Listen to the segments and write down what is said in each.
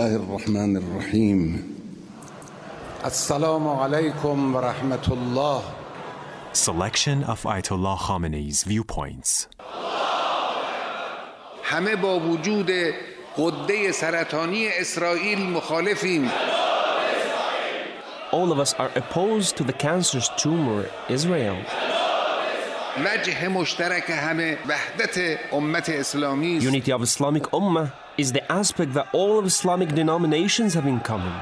الله الرحمن الرحیم. السلام علیکم و رحمت الله. Selection of Ayatollah Khamenei's viewpoints. همه با وجود غده سرطانی اسرائیل مخالفیم. All of us are opposed to the cancerous tumor Israel. وجه مشترک همه وحدت امت اسلامی است. Unity of Islamic Ummah is the aspect that all of Islamic denominations have in common.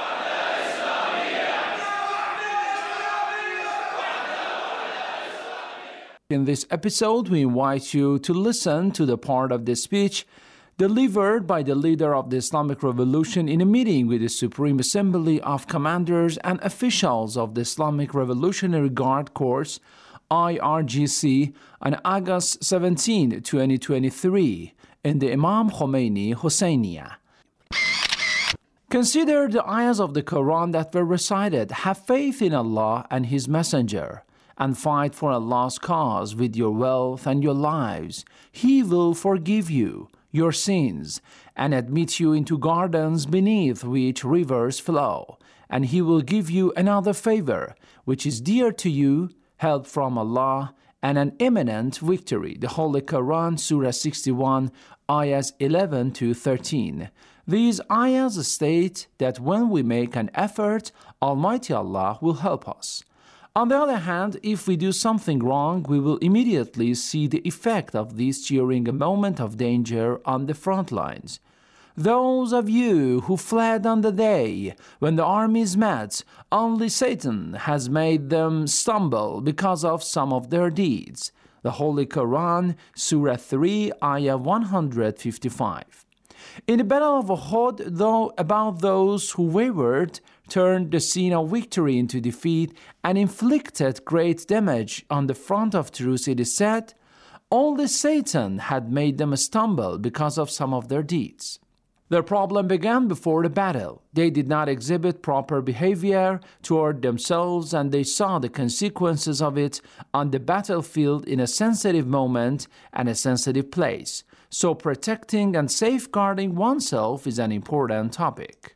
In this episode, we invite you to listen to the part of the speech delivered by the leader of the Islamic Revolution in a meeting with the Supreme Assembly of Commanders and Officials of the Islamic Revolutionary Guard Corps, IRGC, on August 17, 2023, in the Imam Khomeini Hosseiniya. Consider the ayahs of the Quran that were recited. Have faith in Allah and His Messenger, and fight for Allah's cause with your wealth and your lives. He will forgive you your sins and admit you into gardens beneath which rivers flow, and He will give you another favor, which is dear to you, help from Allah, and an imminent victory. The Holy Quran, Surah 61, ayahs 11 to 13. These ayahs state that when we make an effort, Almighty Allah will help us. On the other hand, if we do something wrong, we will immediately see the effect of this during a moment of danger on the front lines. Those of you who fled on the day when the armies met, only Satan has made them stumble because of some of their deeds. The Holy Quran, Surah 3, Ayah 155. In the Battle of Uhud, though, about those who wavered, turned the scene of victory into defeat and inflicted great damage on the front of truce, it is said, only Satan had made them stumble because of some of their deeds. Their problem began before the battle. They did not exhibit proper behavior toward themselves, and they saw the consequences of it on the battlefield in a sensitive moment and a sensitive place. So protecting and safeguarding oneself is an important topic.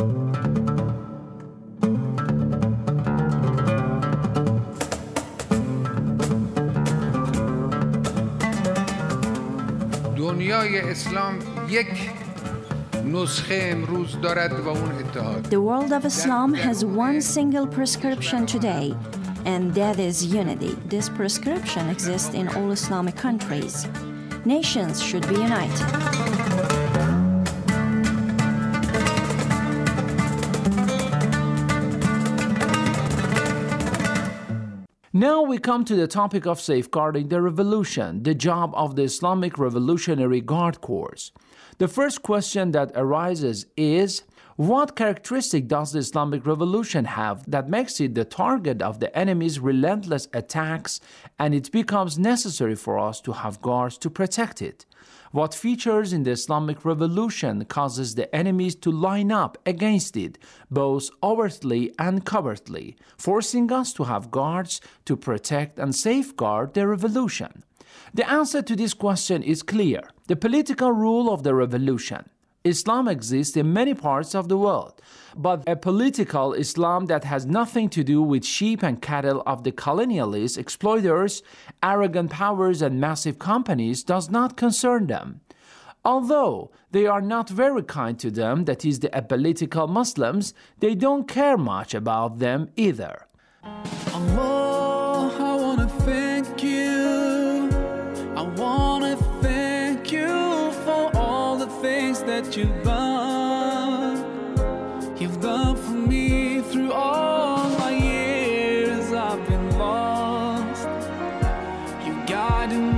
دنیای اسلام یک نسخه امروز دارد و اون اتحاد. The world of Islam has one single prescription today, and that is unity. This prescription exists in all Islamic countries. Nations should be united. Now we come to the topic of safeguarding the revolution, the job of the Islamic Revolutionary Guard Corps. The first question that arises is, what characteristic does the Islamic Revolution have that makes it the target of the enemy's relentless attacks, and it becomes necessary for us to have guards to protect it? What features in the Islamic Revolution causes the enemies to line up against it, both overtly and covertly, forcing us to have guards to protect and safeguard the revolution? The answer to this question is clear: the political rule of the revolution. Islam exists in many parts of the world, but a political Islam that has nothing to do with sheep and cattle of the colonialists, exploiters, arrogant powers, and massive companies does not concern them. Although they are not very kind to them, that is, the apolitical Muslims, they don't care much about them either. Allah, I want to thank you. I want to thank you for all the things that you've done. You've done for me through all my years I've been lost. You guided me